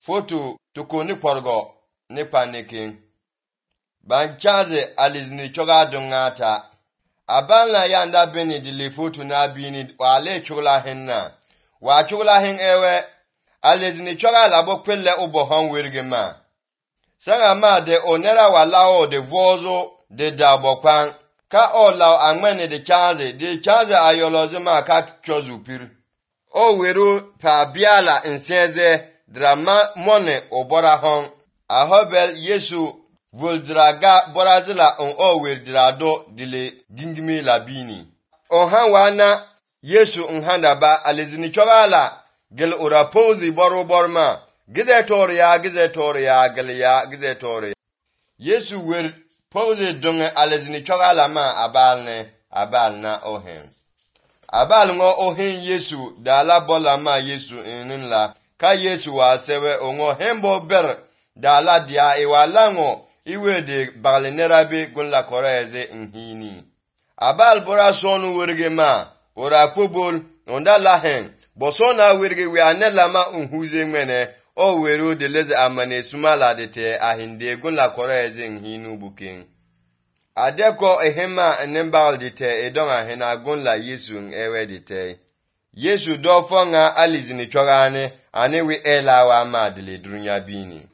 Foto tuko ni porgo ni panikin. Ban chaze alizini choga dungata. Abala yanda beni dili foto na bini wale chugla henna. Wa chugla hen ewe alizini choga labo pelle ubo hon wirgima. Sanga ma de onera walao de vozo de dabokwan. Ka o law angmene de chaze ayolozima ka chozupir. O weru pa biala nseze drama mone obora hon. Ahobel Yesu voldraga borazila on o werdrado dile gingimi labini. Ohan wana Yesu nhanda ba alizini chogala gel urapozi boro borma. Gize toria gel toria. Yesu wer pose donge alizini chogala ma abal na ohen. Abal ngo ohen Yesu dala bola ma Yesu ininla. Ka Yesu wa sewe ongo hembo ber dala dia iwalango iwe de balinerabe gunla koreze nhini. Abal bora sonu werge ma ora kubul onda lahen bosona werge we anela ma unhuze mene o weru de leze amane sumala de te ahinde gunla koreze nhinu bukin. Adeko ehema nembal de te edonga hena gunla Yesu ewe de te. Yesu do fonga alizini chogane anewe ela wa madele drunya bini.